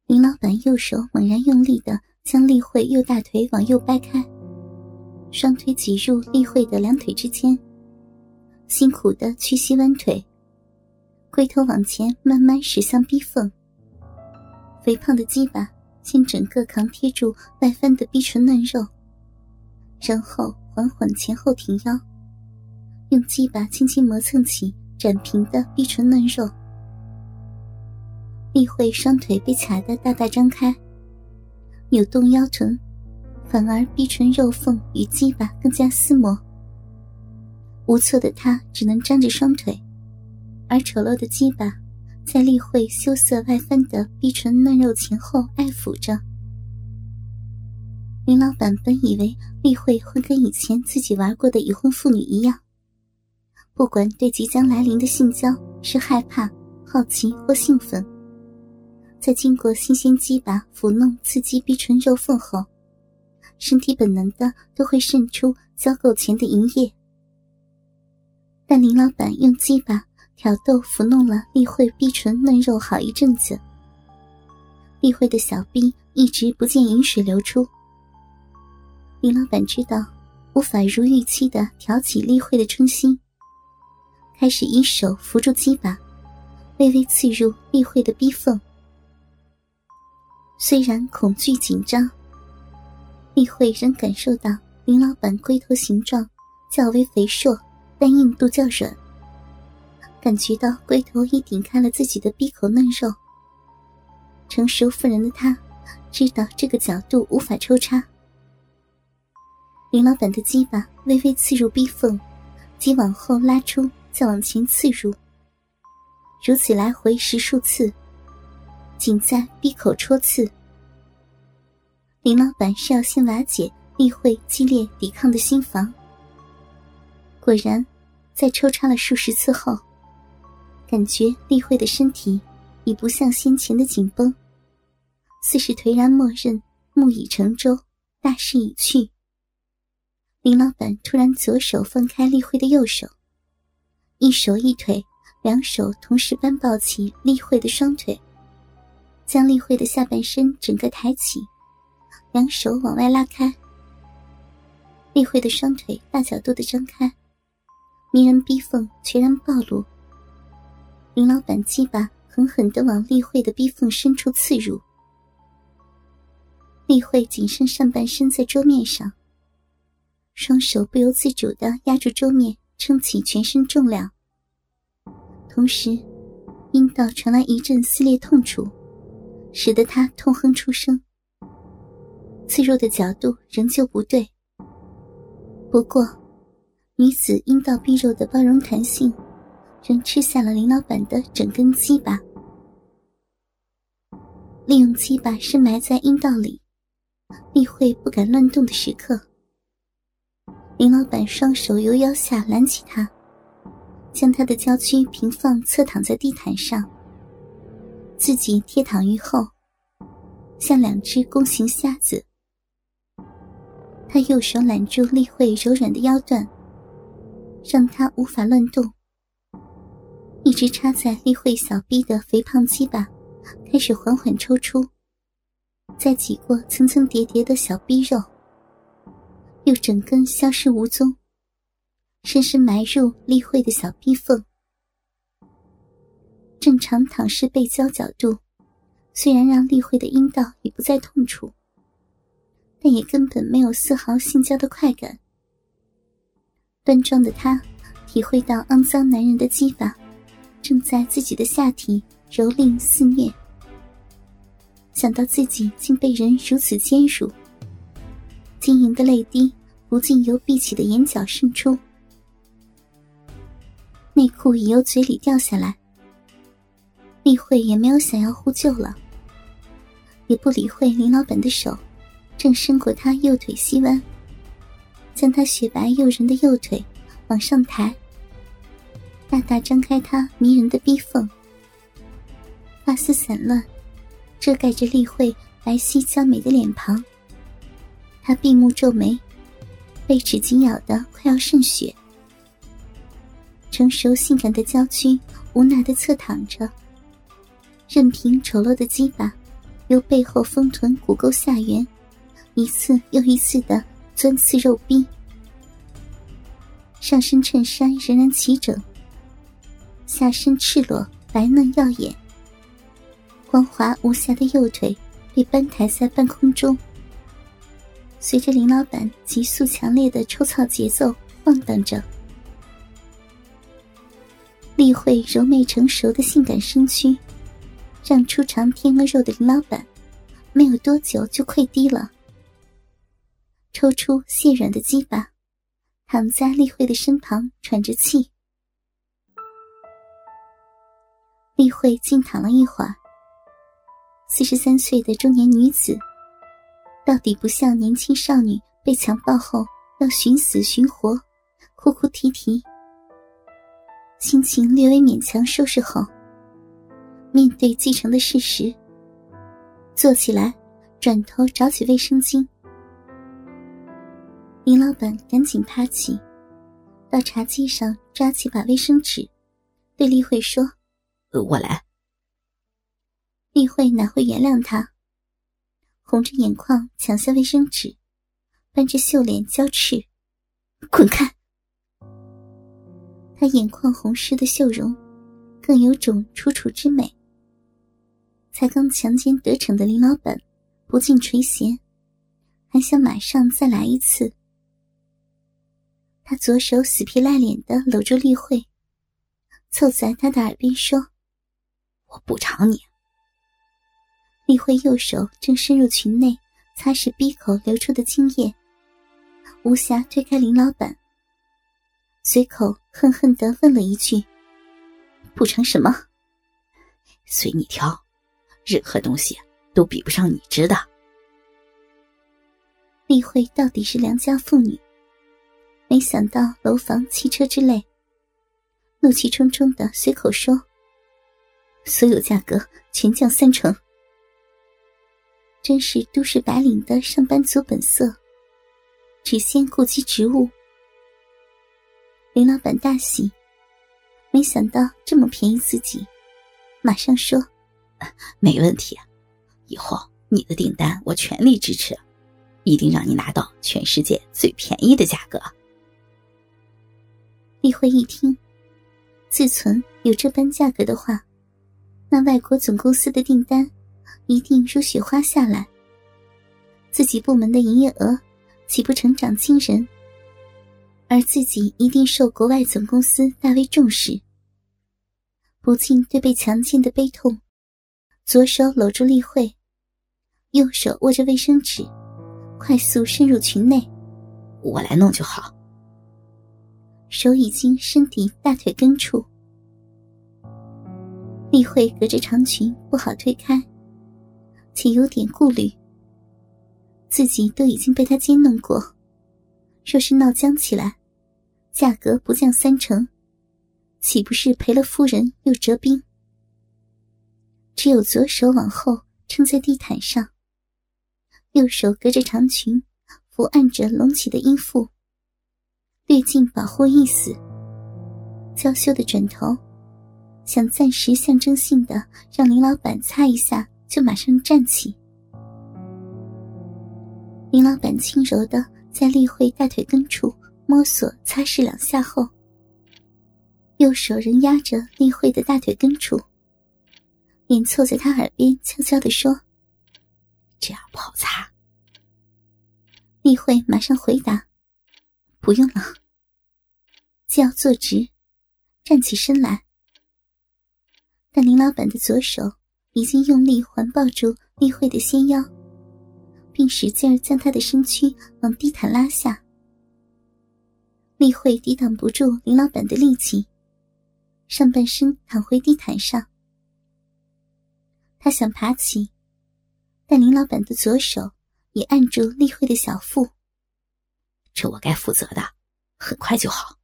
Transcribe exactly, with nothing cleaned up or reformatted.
林老板右手猛然用力地将丽慧右大腿往右掰开，双腿挤入丽慧的两腿之间，辛苦地屈膝弯腿，龟头往前慢慢驶向逼缝。肥胖的鸡巴先整个扛贴住外翻的逼唇嫩肉，然后缓缓前后挺腰，用鸡巴轻轻磨蹭起展平的逼唇嫩肉。丽慧双腿被卡得大大张开，扭动腰臀，反而逼唇肉缝与鸡巴更加厮磨。无措的她只能张着双腿，而丑陋的鸡巴在丽慧羞涩外翻的逼唇嫩肉前后爱抚着。林老板本以为丽慧会跟以前自己玩过的已婚妇女一样，不管对即将来临的性交是害怕、好奇或兴奋，在经过新鲜鸡巴抚弄刺激逼唇肉缝后，身体本能的都会渗出交媾前的淫液。但林老板用鸡巴挑逗抚弄了丽慧逼唇嫩肉好一阵子，丽慧的小逼一直不见饮水流出。林老板知道无法如预期地挑起丽慧的春心，开始以手扶住鸡巴，微微刺入丽慧的逼缝。虽然恐惧紧张，丽慧仍感受到林老板龟头形状较为肥硕，但硬度较软，感觉到龟头已顶开了自己的逼口嫩肉。成熟妇人的她知道这个角度无法抽插。林老板的鸡巴微微刺入逼缝，即往后拉出，再往前刺入，如此来回十数次，仅在逼口戳刺。林老板是要先瓦解丽慧激烈抵抗的心房。果然在抽插了数十次后，感觉丽慧的身体已不像先前的紧绷，似是颓然默认，木已成舟，大势已去。林老板突然左手放开丽慧的右手，一手一腿两手同时扳抱起丽慧的双腿，将丽慧的下半身整个抬起，两手往外拉开。丽慧的双腿大角度地张开，迷人逼缝全然暴露。林老板鸡巴狠狠地往丽慧的逼缝深处刺入。丽慧仅剩上半身在桌面上，双手不由自主地压住桌面，撑起全身重量。同时阴道传来一阵撕裂痛楚，使得她痛哼出声。刺入的角度仍旧不对，不过女子阴道壁肉的包容弹性仍吃下了林老板的整根鸡巴。利用鸡巴深埋在阴道里，丽慧不敢乱动的时刻，林老板双手由腰下揽起她，将她的娇躯平放侧躺在地毯上，自己贴躺于后，像两只弓形虾子。他右手揽住丽慧柔软的腰段，让她无法乱动。一直插在丽慧小臂的肥胖鸡巴开始缓缓抽出，再挤过层层叠叠的小逼肉，又整根消失无踪，深深埋入丽慧的小逼缝。正常躺式背交角度虽然让丽慧的阴道已不再痛楚，但也根本没有丝毫性交的快感。端庄的她体会到肮脏男人的鸡巴正在自己的下体蹂躏肆虐，想到自己竟被人如此奸辱，晶莹的泪滴不禁由闭起的眼角渗出，内裤已由嘴里掉下来。丽慧也没有想要呼救了，也不理会林老板的手正伸过她右腿膝弯，将她雪白诱人的右腿往上抬，大大张开她迷人的逼缝。发丝散乱，遮盖着丽慧白皙娇美的脸庞。她闭目皱眉，被齿紧咬得快要渗血。成熟性感的娇躯无奈地侧躺着，任凭丑陋的鸡巴由背后丰臀骨沟下缘，一次又一次地钻刺肉壁。上身衬衫仍然齐整，下身赤裸白嫩耀眼，光滑无瑕的右腿被搬抬在半空中，随着林老板急速强烈的抽操节奏晃荡着。丽慧柔媚成熟的性感身躯让初尝天鹅肉的林老板没有多久就溃堤了，抽出泄软的鸡巴，躺在丽慧的身旁喘着气。丽慧静躺了一会儿，四十三岁的中年女子到底不像年轻少女被强暴后要寻死寻活哭哭啼啼，心情略微勉强收拾后，面对继承的事实，坐起来转头找起卫生巾。林老板赶紧爬起，到茶几上抓起把卫生纸，对丽慧说： 呃，我来。 丽慧哪会原谅他，红着眼眶抢下卫生纸，扳着秀脸娇斥：滚开！她眼眶红湿的秀容更有种楚楚之美。才刚强奸得逞的林老板不禁垂涎，还想马上再来一次。他左手死皮赖脸地搂住丽慧，凑在她的耳边说： 我不偿你。 丽慧右手正伸入裙内擦拭鼻口流出的精液，无暇推开林老板，随口恨恨地问了一句：不成什么？ 随你挑，任何东西都比不上你值的。 丽慧到底是良家妇女，没想到楼房汽车之类，怒气冲冲地随口说：所有价格全降三成。真是都市白领的上班族本色，只先顾及职务。林老板大喜，没想到这么便宜自己，马上说： 没问题，以后你的订单我全力支持，一定让你拿到全世界最便宜的价格。 丽慧一听，自存有这般价格的话，那外国总公司的订单一定如雪花下来，自己部门的营业额岂不成长惊人，而自己一定受国外总公司大为重视。不禁对被强奸的悲痛，左手搂住丽慧，右手握着卫生纸，快速伸入裙内。 我来弄就好。 手已经伸抵大腿根处，丽慧隔着长裙不好推开，且有点顾虑，自己都已经被他奸弄过，若是闹僵起来，价格不降三成，岂不是赔了夫人又折兵？只有左手往后撑在地毯上，右手隔着长裙扶按着隆起的阴腹，略尽保护意思，娇羞的转头，想暂时象征性的让林老板擦一下，就马上站起。林老板轻柔的在丽慧大腿根处摸索擦拭两下后，右手仍压着丽慧的大腿根处，脸凑在她耳边悄悄地说： 这样不好擦。 丽慧马上回答：不用了。就要坐直，站起身来，但林老板的左手已经用力环抱住丽慧的纤腰，并使劲儿将她的身躯往地毯拉下。丽慧抵挡不住林老板的力气，上半身躺回地毯上。她想爬起，但林老板的左手也按住丽慧的小腹。 这我该负责的，很快就好。